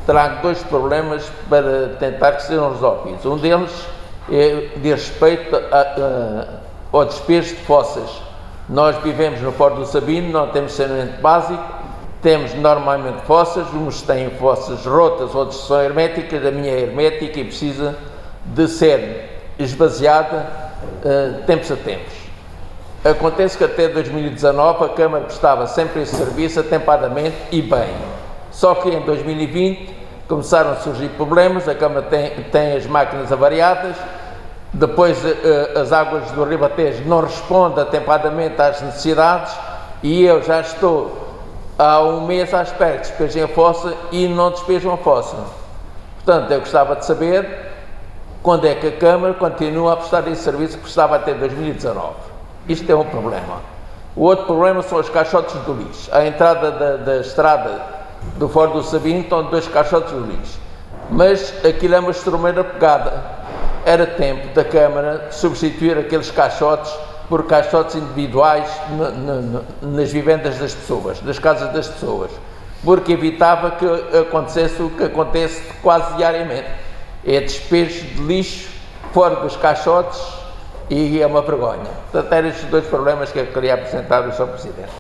trago dois problemas para tentar que sejam resolvidos. Um deles diz respeito ao despejo de fossas. Nós vivemos no Porto do Sabino, não temos saneamento básico, temos normalmente fossas, uns têm fossas rotas, outros são herméticas, a minha é hermética e precisa de ser esvaziada tempos a tempos. Acontece que até 2019 a Câmara prestava sempre esse serviço atempadamente e bem. Só que em 2020 começaram a surgir problemas, a Câmara tem as máquinas avariadas, depois as águas do Ribatejo não respondem atempadamente às necessidades e eu já estou há um mês à espera que despejem a fossa e não despejam a fossa. Portanto, eu gostava de saber quando é que a Câmara continua a prestar esse serviço que prestava até 2019. Isto é um problema. O outro problema são os caixotes do lixo. À entrada da estrada do Foro do Sabino estão dois caixotes do lixo. Mas aquilo é uma estrumeira pegada. Era tempo da Câmara substituir aqueles caixotes por caixotes individuais nas vivendas das pessoas, nas casas das pessoas, porque evitava que acontecesse o que acontece quase diariamente. É despejo de lixo fora dos caixotes e é uma vergonha. Portanto, eram estes dois problemas que eu queria apresentar ao Sr. Presidente.